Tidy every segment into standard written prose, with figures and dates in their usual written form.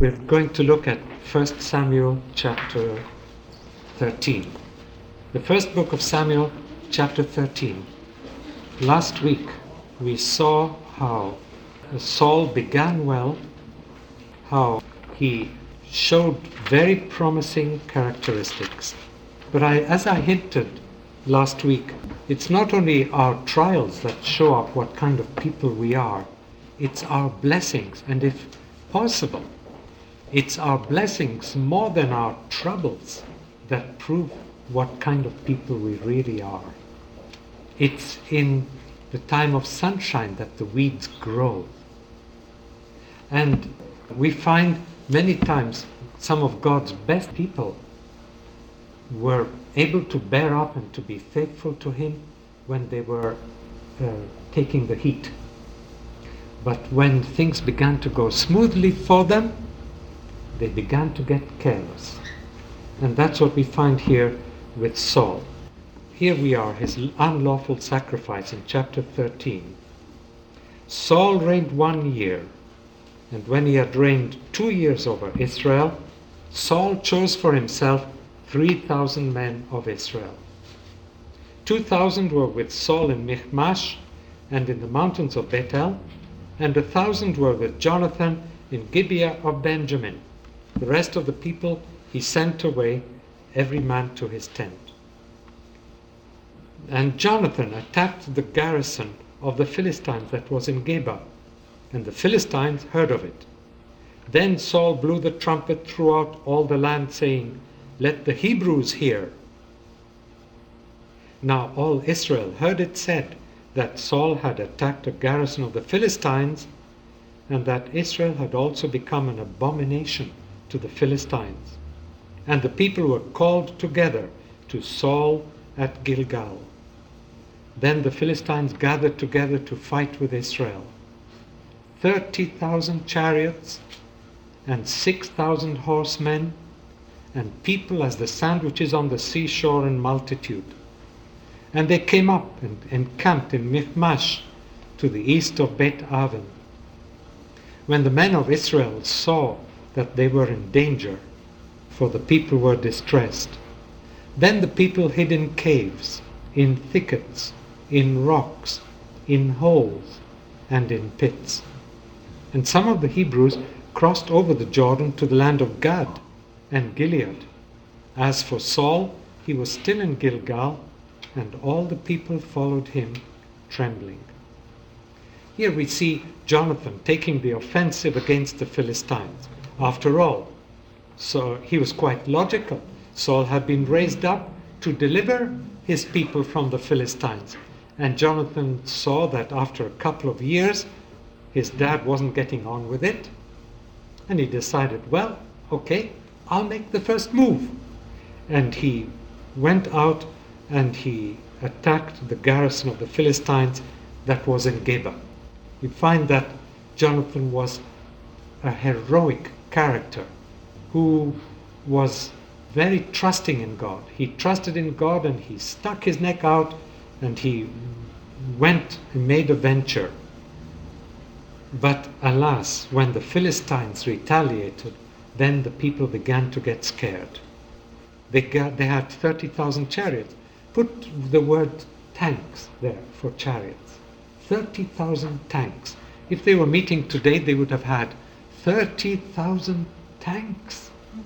We're going to look at 1 Samuel chapter 13. The first book of Samuel, chapter 13. Last week we saw how Saul began well, how he showed very promising characteristics. But as I hinted last week, it's not only our trials that show up what kind of people we are, it's our blessings, and if possible, it's our blessings more than our troubles that prove what kind of people we really are. It's in the time of sunshine that the weeds grow. And we find many times some of God's best people were able to bear up and to be faithful to Him when they were taking the heat. But when things began to go smoothly for them, they began to get careless. And that's what we find here with Saul. Here we are, his unlawful sacrifice in chapter 13. Saul reigned 1 year, and when he had reigned 2 years over Israel, Saul chose for himself 3,000 men of Israel. 2,000 were with Saul in Michmash and in the mountains of Bethel, and 1,000 were with Jonathan in Gibeah of Benjamin. The rest of the people he sent away, every man to his tent. And Jonathan attacked the garrison of the Philistines that was in Geba, and the Philistines heard of it. Then Saul blew the trumpet throughout all the land, saying, "Let the Hebrews hear." Now all Israel heard it said that Saul had attacked a garrison of the Philistines, and that Israel had also become an abomination to the Philistines. And the people were called together to Saul at Gilgal. Then the Philistines gathered together to fight with Israel. 30,000 chariots and 6,000 horsemen, and people as the sand which is on the seashore in multitude. And they came up and encamped in Michmash to the east of Beth Aven. When the men of Israel saw that they were in danger, for the people were distressed, then the people hid in caves, in thickets, in rocks, in holes, and in pits. And some of the Hebrews crossed over the Jordan to the land of Gad and Gilead. As for Saul, he was still in Gilgal, and all the people followed him, trembling. Here we see Jonathan taking the offensive against the Philistines. After all, so he was quite logical. Saul had been raised up to deliver his people from the Philistines. And Jonathan saw that after a couple of years, his dad wasn't getting on with it. And he decided, well, okay, I'll make the first move. And he went out and he attacked the garrison of the Philistines that was in Geba. We find that Jonathan was a heroic character who was very trusting in God. He trusted in God and he stuck his neck out and he went and made a venture. But alas, when the Philistines retaliated, then the people began to get scared. They had 30,000 chariots. Put the word tanks there for chariots. 30,000 tanks. If they were meeting today, they would have had 30,000 tanks.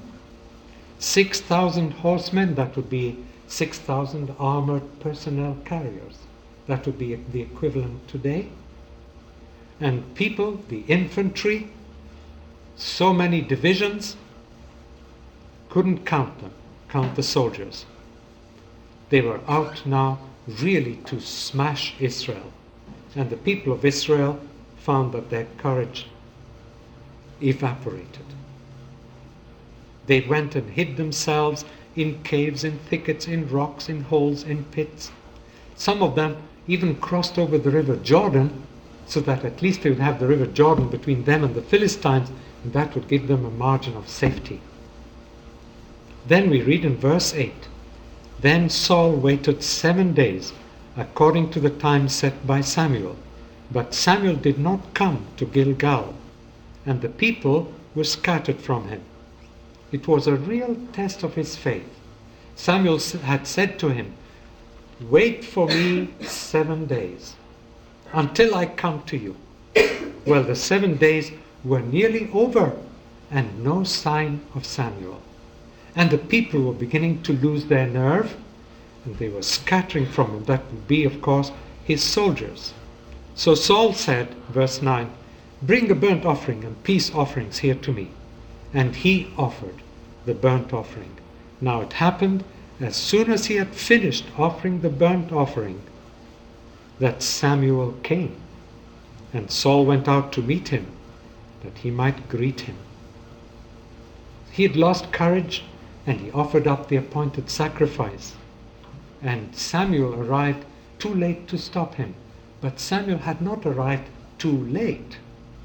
6,000 horsemen, that would be 6,000 armored personnel carriers. That would be the equivalent today. And people, the infantry, so many divisions, couldn't count them, count the soldiers. They were out now really to smash Israel. And the people of Israel found that their courage evaporated. They went and hid themselves in caves, in thickets, in rocks, in holes, in pits. Some of them even crossed over the river Jordan, so that at least they would have the river Jordan between them and the Philistines, and that would give them a margin of safety. Then we read in verse 8, "Then Saul waited 7 days, according to the time set by Samuel. But Samuel did not come to Gilgal. and the people were scattered from him. It was a real test of his faith. Samuel had said to him, "Wait for me 7 days until I come to you." Well, the 7 days were nearly over and no sign of Samuel. And the people were beginning to lose their nerve and they were scattering from him. That would be, of course, his soldiers. So Saul said, verse 9, "Bring a burnt offering and peace offerings here to me." And he offered the burnt offering. Now it happened, as soon as he had finished offering the burnt offering, that Samuel came. And Saul went out to meet him, that he might greet him. He had lost courage, and he offered up the appointed sacrifice. And Samuel arrived too late to stop him. But Samuel had not arrived too late.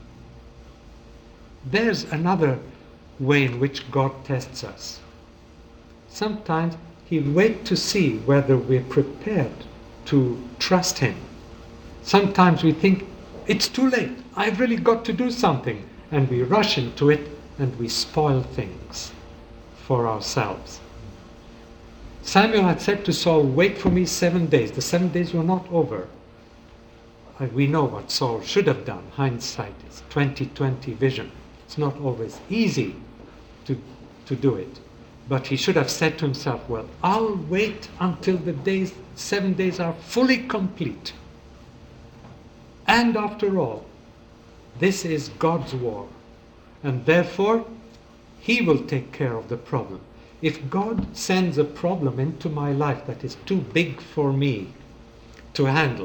There's another way in which God tests us. Sometimes He'll wait to see whether we're prepared to trust Him. Sometimes we think, it's too late, I've really got to do something, and we rush into it and we spoil things for ourselves. Samuel had said to Saul, "Wait for me 7 days." The 7 days were not over. We know what Saul should have done. Hindsight is 20/20 vision. It's not always easy to do it. But he should have said to himself, "Well, I'll wait until the 7 days are fully complete. And after all, this is God's war. And therefore, He will take care of the problem. If God sends a problem into my life that is too big for me to handle,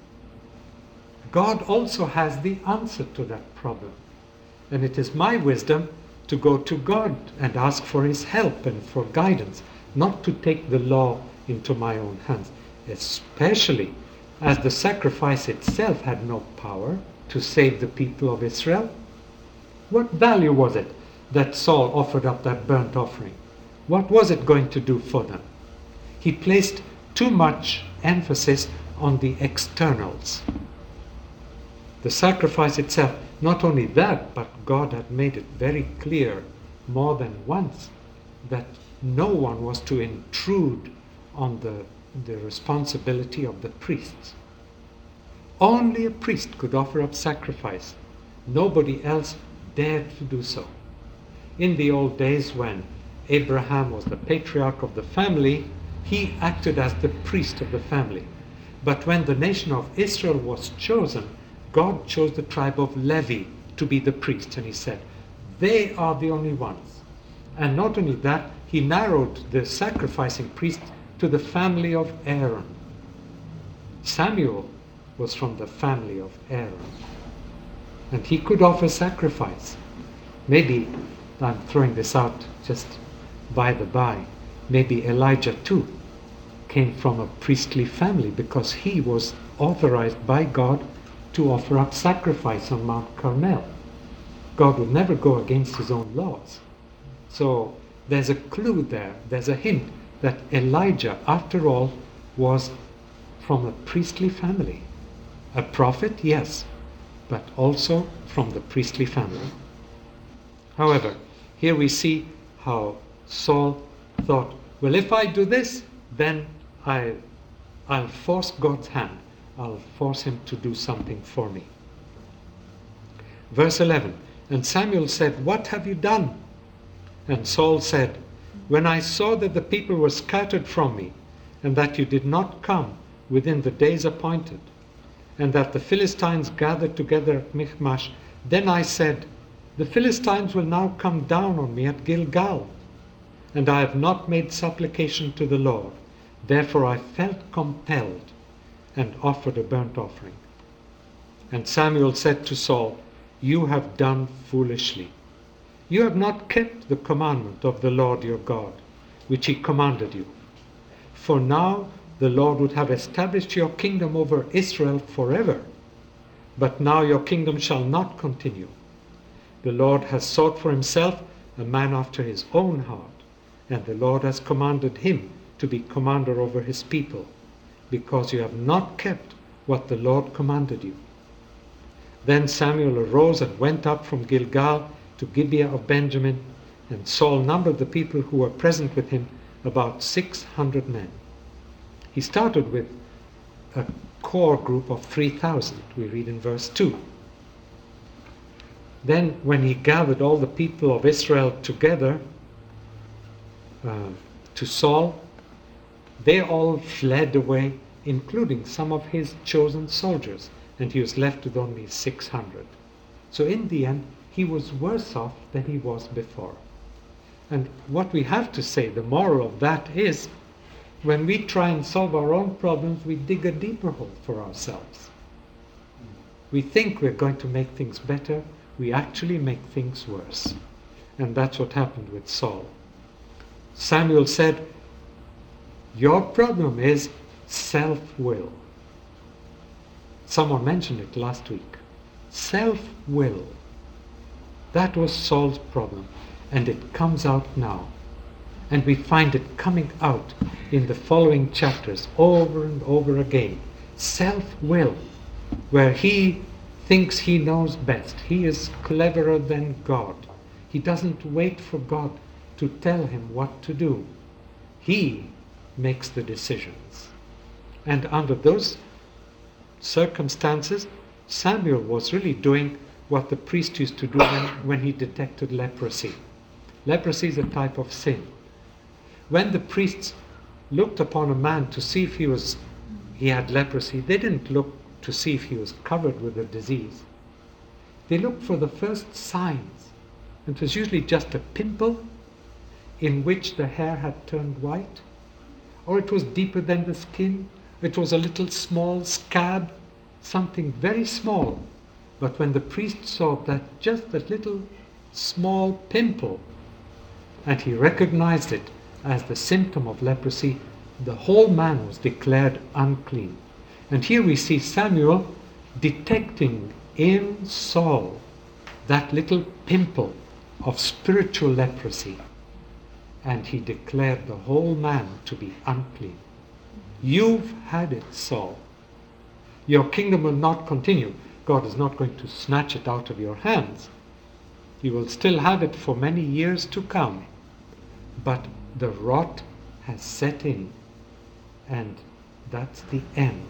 God also has the answer to that problem. And it is my wisdom to go to God and ask for His help and for guidance, not to take the law into my own hands, especially as the sacrifice itself had no power to save the people of Israel. What value was it that Saul offered up that burnt offering? What was it going to do for them? He placed too much emphasis on the externals. The sacrifice itself, not only that, but God had made it very clear more than once that no one was to intrude on the responsibility of the priests. Only a priest could offer up sacrifice. Nobody else dared to do so. In the old days, when Abraham was the patriarch of the family, he acted as the priest of the family. But when the nation of Israel was chosen, God chose the tribe of Levi to be the priest, and He said, they are the only ones. And not only that, He narrowed the sacrificing priest to the family of Aaron. Samuel was from the family of Aaron, and he could offer sacrifice. Maybe, I'm throwing this out just by the by, maybe Elijah too came from a priestly family, because he was authorized by God to offer up sacrifice on Mount Carmel. God would never go against His own laws. So there's a clue there, there's a hint that Elijah, after all, was from a priestly family. A prophet, yes, but also from the priestly family. However, here we see how Saul thought, well, if I do this, then I'll force God's hand. I'll force Him to do something for me. Verse 11, and Samuel said, what have you done? And Saul said, when I saw that the people were scattered from me, and that you did not come within the days appointed, and that the Philistines gathered together at Michmash, then I said, the Philistines will now come down on me at Gilgal, and I have not made supplication to the Lord. Therefore I felt compelled and offered a burnt offering. And Samuel said to Saul, you have done foolishly. You have not kept the commandment of the Lord your God, which He commanded you. For now the Lord would have established your kingdom over Israel forever. But now your kingdom shall not continue. The Lord has sought for Himself a man after His own heart, and the Lord has commanded him to be commander over His people, because you have not kept what the Lord commanded you. Then Samuel arose and went up from Gilgal to Gibeah of Benjamin, and Saul numbered the people who were present with him, about 600 men. He started with a core group of 3,000, we read in verse 2. Then when he gathered all the people of Israel together to Saul, they all fled away, including some of his chosen soldiers, and he was left with only 600. So in the end, he was worse off than he was before. And what we have to say, the moral of that is, when we try and solve our own problems, we dig a deeper hole for ourselves. We think we're going to make things better, we actually make things worse. And that's what happened with Saul. Samuel said, your problem is self-will. Someone mentioned it last week. Self-will. That was Saul's problem, and it comes out now. And we find it coming out in the following chapters over and over again. Self-will, where he thinks he knows best. He is cleverer than God. He doesn't wait for God to tell him what to do. He makes the decisions. And under those circumstances, Samuel was really doing what the priest used to do when he detected leprosy. Leprosy is a type of sin. When the priests looked upon a man to see if he had leprosy, they didn't look to see if he was covered with a disease. They looked for the first signs. It was usually just a pimple in which the hair had turned white, or it was deeper than the skin. It was a little small scab, something very small. But when the priest saw that, just that little small pimple, and he recognized it as the symptom of leprosy, the whole man was declared unclean. And here we see Samuel detecting in Saul that little pimple of spiritual leprosy, and he declared the whole man to be unclean. You've had it, Saul. Your kingdom will not continue. God is not going to snatch it out of your hands. You will still have it for many years to come. But the rot has set in, and that's the end.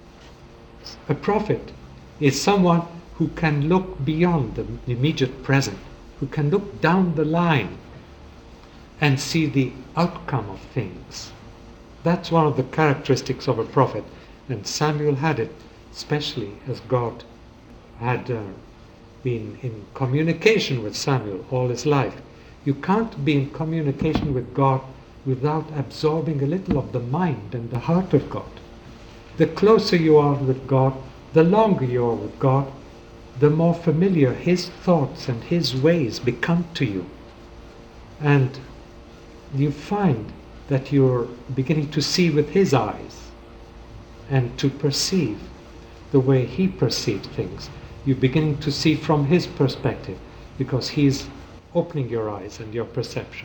A prophet is someone who can look beyond the immediate present, who can look down the line and see the outcome of things. That's one of the characteristics of a prophet, and Samuel had it, especially as God had been in communication with Samuel all his life. You can't be in communication with God without absorbing a little of the mind and the heart of God. The closer you are with God, the longer you are with God, the more familiar His thoughts and His ways become to you. And you find that you're beginning to see with His eyes and to perceive the way He perceived things. You're beginning to see from His perspective because He's opening your eyes and your perception.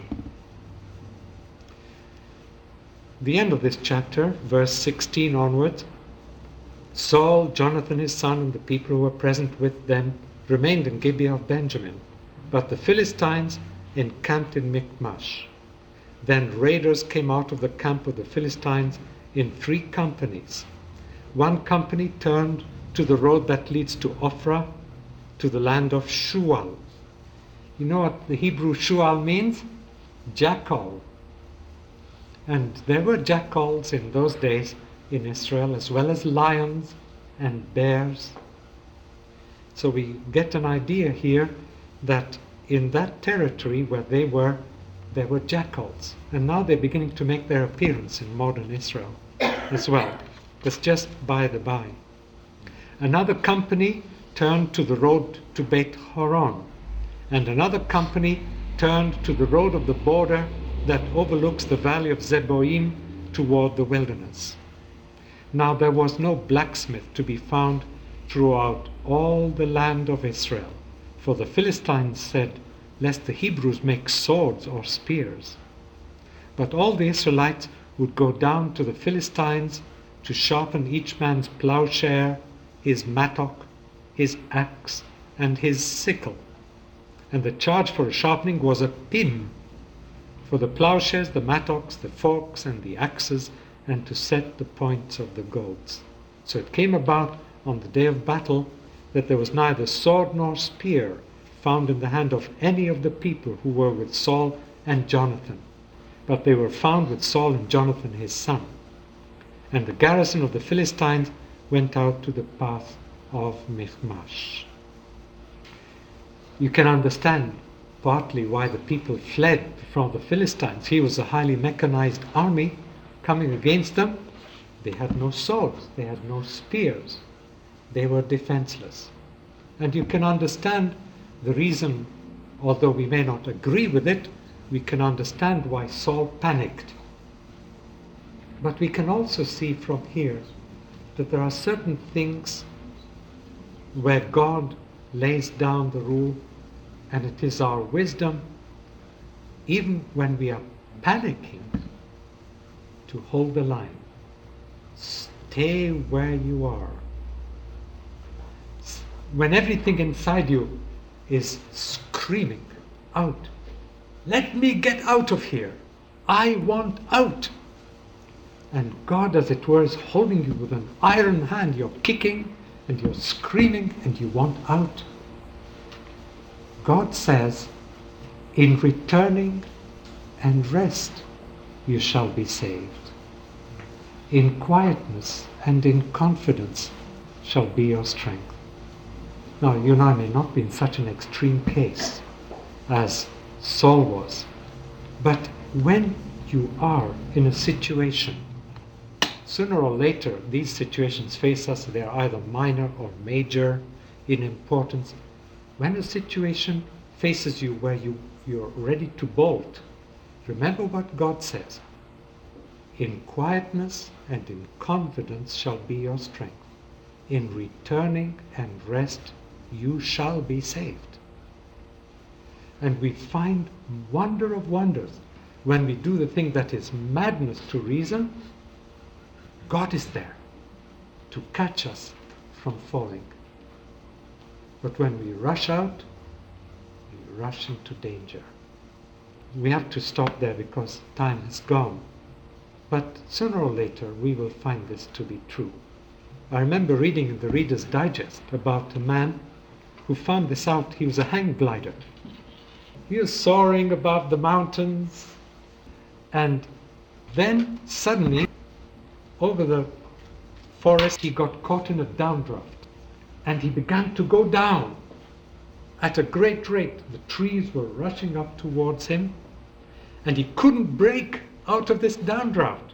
The end of this chapter, verse 16 onwards, Saul, Jonathan his son, and the people who were present with them remained in Gibeah of Benjamin, but the Philistines encamped in Michmash. Then raiders came out of the camp of the Philistines in 3 companies. One company turned to the road that leads to Ophrah, to the land of Shual. You know what the Hebrew Shual means? Jackal. And there were jackals in those days in Israel, as well as lions and bears. So we get an idea here that in that territory where they were, there were jackals. And now they're beginning to make their appearance in modern Israel as well. It's just by the by. Another company turned to the road to Beit Horon, and another company turned to the road of the border that overlooks the valley of Zeboim toward the wilderness. Now there was no blacksmith to be found throughout all the land of Israel, for the Philistines said, lest the Hebrews make swords or spears. But all the Israelites would go down to the Philistines to sharpen each man's plowshare, his mattock, his axe, and his sickle. And the charge for a sharpening was a pim, for the plowshares, the mattocks, the forks, and the axes, and to set the points of the goads. So it came about on the day of battle that there was neither sword nor spear found in the hand of any of the people who were with Saul and Jonathan, but they were found with Saul and Jonathan his son. And the garrison of the Philistines went out to the path of Michmash. You can understand partly why the people fled from the Philistines. He was a highly mechanized army coming against them. They had no swords, they had no spears, they were defenseless. And you can understand the reason, although we may not agree with it, we can understand why Saul panicked. But we can also see from here that there are certain things where God lays down the rule, and it is our wisdom, even when we are panicking, to hold the line. Stay where you are. When everything inside you is screaming out, let me get out of here. I want out. And God, as it were, is holding you with an iron hand. You're kicking and you're screaming and you want out. God says, in returning and rest you shall be saved. In quietness and in confidence shall be your strength. Now, you and I may not be in such an extreme case as Saul was, but when you are in a situation, sooner or later these situations face us. They are either minor or major in importance. When a situation faces you where you're ready to bolt, remember what God says. In quietness and in confidence shall be your strength. In returning and rest you shall be saved. And we find wonder of wonders when we do the thing that is madness to reason. God is there to catch us from falling. But when we rush out, we rush into danger. We have to stop there because time has gone. But sooner or later we will find this to be true. I remember reading in the Reader's Digest about a man who found this out. He was a hang glider. He was soaring above the mountains, and then suddenly over the forest he got caught in a downdraft, and he began to go down at a great rate. The trees were rushing up towards him, and he couldn't break out of this downdraft.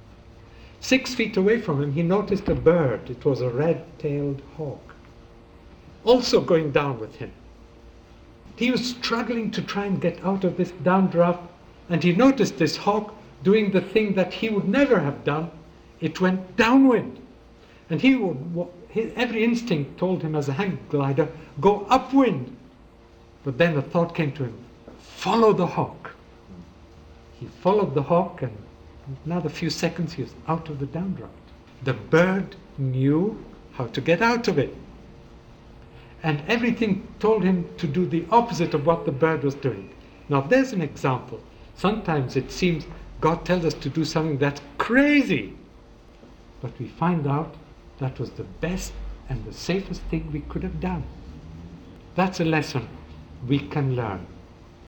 6 feet away from him he noticed a bird. It was a red-tailed hawk, also going down with him. He was struggling to try and get out of this downdraft, and he noticed this hawk doing the thing that he would never have done. It went downwind, and every instinct told him as a hang glider, go upwind. But then a thought came to him, follow the hawk. He followed the hawk, and in another few seconds he was out of the downdraft. The bird knew how to get out of it, and everything told him to do the opposite of what the bird was doing. Now there's an example. Sometimes it seems God tells us to do something that's crazy, but we find out that was the best and the safest thing we could have done. That's a lesson we can learn.